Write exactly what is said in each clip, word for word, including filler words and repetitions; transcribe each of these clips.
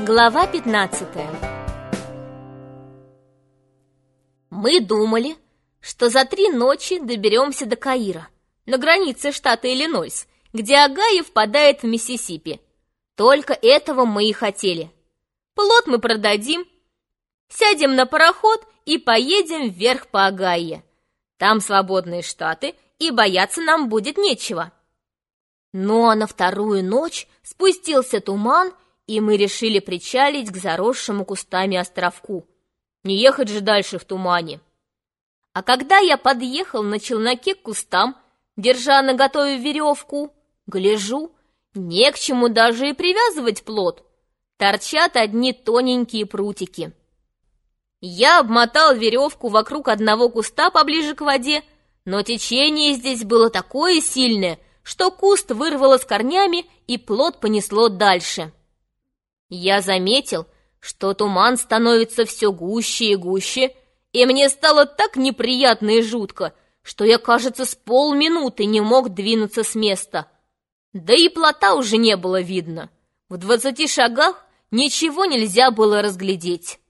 Глава пятнадцатая. Мы думали, что за три ночи доберемся до Каира, на границе штата Иллинойс, где Огайо впадает в Миссисипи. Только этого мы и хотели. Плот мы продадим, сядем на пароход и поедем вверх по Огайо. Там свободные штаты, и бояться нам будет нечего. Ну а на вторую ночь спустился туман, и мы решили причалить к заросшему кустами островку. Не ехать же дальше в тумане. А когда я подъехал на челноке к кустам, держа наготове веревку, гляжу, не к чему даже и привязывать плот. Торчат одни тоненькие прутики. Я обмотал веревку вокруг одного куста поближе к воде, но течение здесь было такое сильное, что куст вырвало с корнями, и плот понесло дальше. Я заметил, что туман становится все гуще и гуще, и мне стало так неприятно и жутко, что я, кажется, с полминуты не мог двинуться с места. Да и плота уже не было видно. В двадцати шагах ничего нельзя было разглядеть.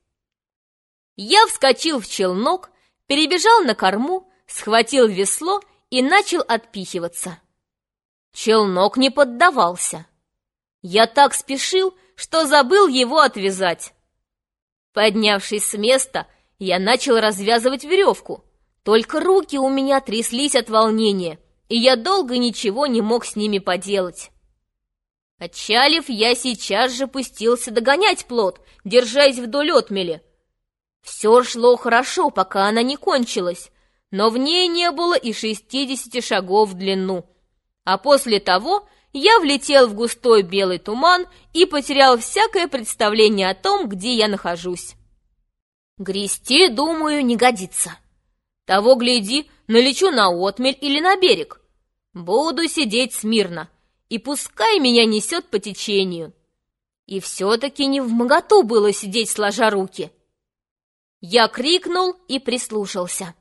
Я вскочил в челнок, перебежал на корму, схватил весло и начал отпихиваться. Челнок не поддавался. Я так спешил, что забыл его отвязать. Поднявшись с места, я начал развязывать веревку. Только руки у меня тряслись от волнения, и я долго ничего не мог с ними поделать. Отчалив, я сейчас же пустился догонять плот, держась вдоль отмели. Все шло хорошо, пока она не кончилась, но в ней не было и шестидесяти шагов в длину. А после того я влетел в густой белый туман и потерял всякое представление о том, где я нахожусь. Грести, думаю, не годится. Того гляди, налечу на отмель или на берег. Буду сидеть смирно, и пускай меня несет по течению. И все-таки не вмоготу было сидеть сложа руки. Я крикнул и прислушался.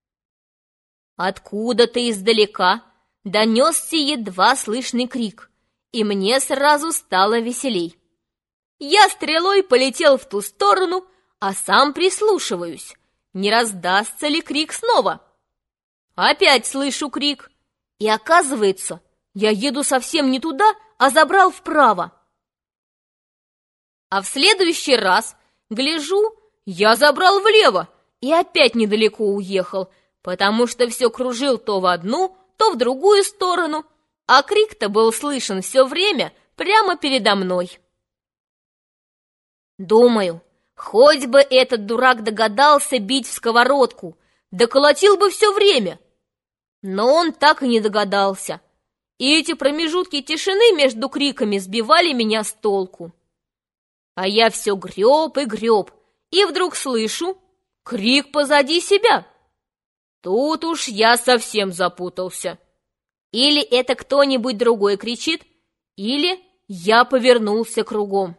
Откуда-то издалека донесся едва слышный крик, и мне сразу стало веселей. Я стрелой полетел в ту сторону, а сам прислушиваюсь, не раздастся ли крик снова. Опять слышу крик, и оказывается, я еду совсем не туда, а забрал вправо. А в следующий раз, гляжу, я забрал влево и опять недалеко уехал, потому что все кружил то в одну, то в другую сторону, а крик-то был слышен все время прямо передо мной. Думаю, хоть бы этот дурак догадался бить в сковородку, да колотил бы все время. Но он так и не догадался, и эти промежутки тишины между криками сбивали меня с толку. А я все греб и греб, и вдруг слышу крик позади себя. Тут уж я совсем запутался. Или это кто-нибудь другой кричит, или я повернулся кругом.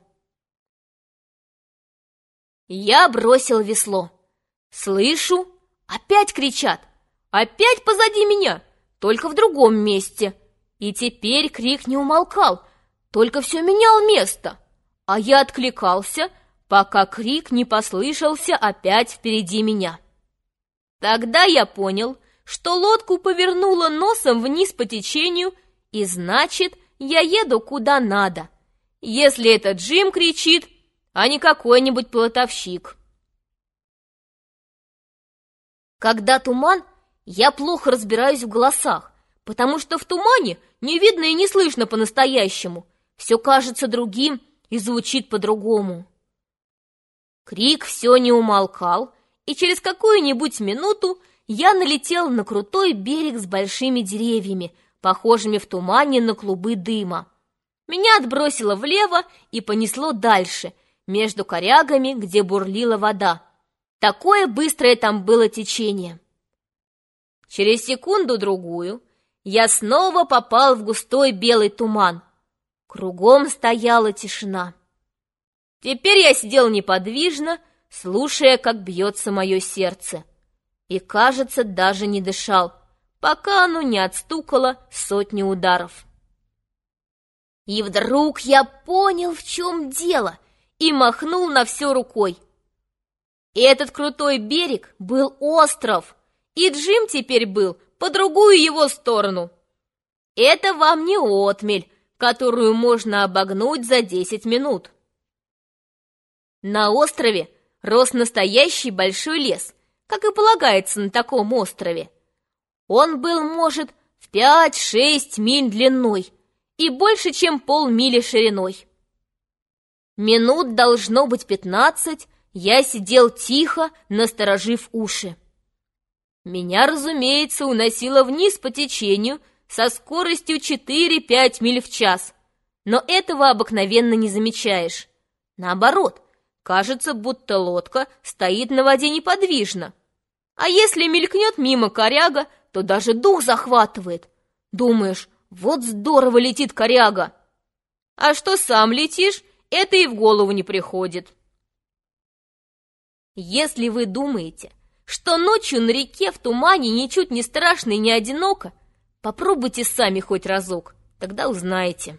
Я бросил весло. Слышу, опять кричат, опять позади меня, только в другом месте. И теперь крик не умолкал, только все менял место. А я откликался, пока крик не послышался опять впереди меня. Тогда я понял, что лодку повернуло носом вниз по течению, и значит, я еду куда надо, если это Джим кричит, а не какой-нибудь плотовщик. Когда туман, я плохо разбираюсь в голосах, потому что в тумане не видно и не слышно по-настоящему, все кажется другим и звучит по-другому. Крик все не умолкал, и через какую-нибудь минуту я налетел на крутой берег с большими деревьями, похожими в тумане на клубы дыма. Меня отбросило влево и понесло дальше, между корягами, где бурлила вода. Такое быстрое там было течение. Через секунду-другую я снова попал в густой белый туман. Кругом стояла тишина. Теперь я сидел неподвижно, слушая, как бьется мое сердце, и, кажется, даже не дышал, пока оно не отстукало сотни ударов. И вдруг я понял, в чем дело, и махнул на все рукой. Этот крутой берег был остров, и Джим теперь был по другую его сторону. Это вам не отмель, которую можно обогнуть за десять минут. На острове рос настоящий большой лес, как и полагается на таком острове. Он был, может, в пять-шесть миль длиной и больше, чем полмили шириной. Минут должно быть пятнадцать, я сидел тихо, насторожив уши. Меня, разумеется, уносило вниз по течению со скоростью четыре-пять миль в час, но этого обыкновенно не замечаешь. Наоборот, кажется, будто лодка стоит на воде неподвижно. А если мелькнет мимо коряга, то даже дух захватывает. Думаешь, вот здорово летит коряга. А что сам летишь, это и в голову не приходит. Если вы думаете, что ночью на реке в тумане ничуть не страшно и не одиноко, попробуйте сами хоть разок, тогда узнаете.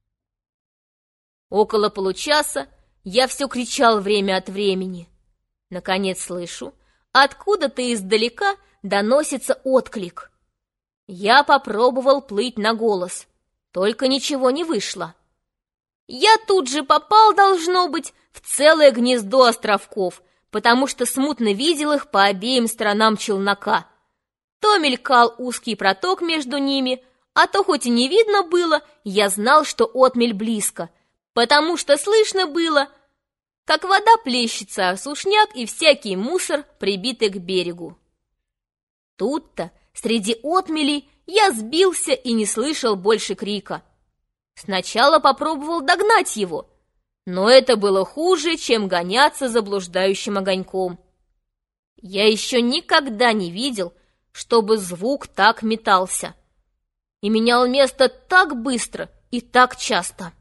Около получаса я все кричал время от времени. Наконец слышу, откуда-то издалека доносится отклик. Я попробовал плыть на голос, только ничего не вышло. Я тут же попал, должно быть, в целое гнездо островков, потому что смутно видел их по обеим сторонам челнока. То мелькал узкий проток между ними, а то хоть и не видно было, я знал, что отмель близко, потому что слышно было, как вода плещется о сушняк и всякий мусор, прибитый к берегу. Тут-то, среди отмелей, я сбился и не слышал больше крика. Сначала попробовал догнать его, но это было хуже, чем гоняться за блуждающим огоньком. Я еще никогда не видел, чтобы звук так метался и менял место так быстро и так часто.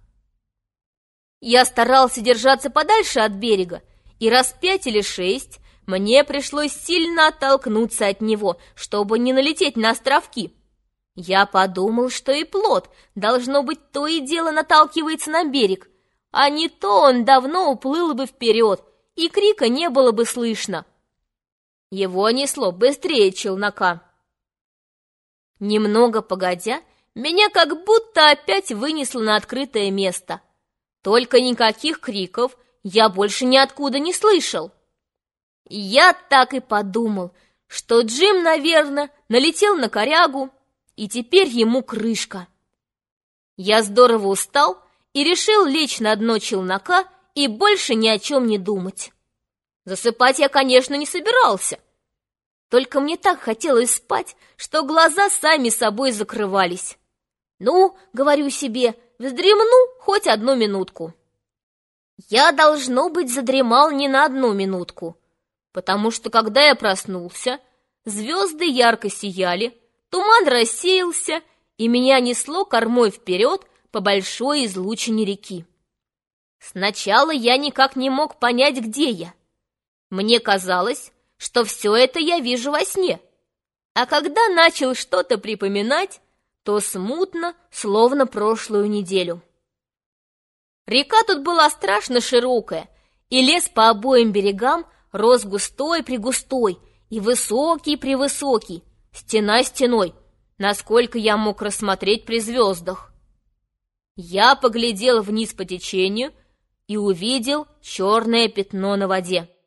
Я старался держаться подальше от берега, и раз пять или шесть мне пришлось сильно оттолкнуться от него, чтобы не налететь на островки. Я подумал, что и плот, должно быть, то и дело наталкивается на берег, а не то он давно уплыл бы вперед, и крика не было бы слышно. Его несло быстрее челнока. Немного погодя, меня как будто опять вынесло на открытое место. Только никаких криков я больше ниоткуда не слышал. Я так и подумал, что Джим, наверное, налетел на корягу, и теперь ему крышка. Я здорово устал и решил лечь на дно челнока и больше ни о чем не думать. Засыпать я, конечно, не собирался. Только мне так хотелось спать, что глаза сами собой закрывались. Ну, говорю себе, вздремну хоть одну минутку. Я, должно быть, задремал не на одну минутку, потому что, когда я проснулся, звезды ярко сияли, туман рассеялся, и меня несло кормой вперед по большой излучине реки. Сначала я никак не мог понять, где я. Мне казалось, что все это я вижу во сне, а когда начал что-то припоминать, то смутно, словно прошлую неделю. Река тут была страшно широкая, и лес по обоим берегам рос густой-пригустой и высокий-превысокий, стена стеной, насколько я мог рассмотреть при звездах. Я поглядел вниз по течению и увидел черное пятно на воде.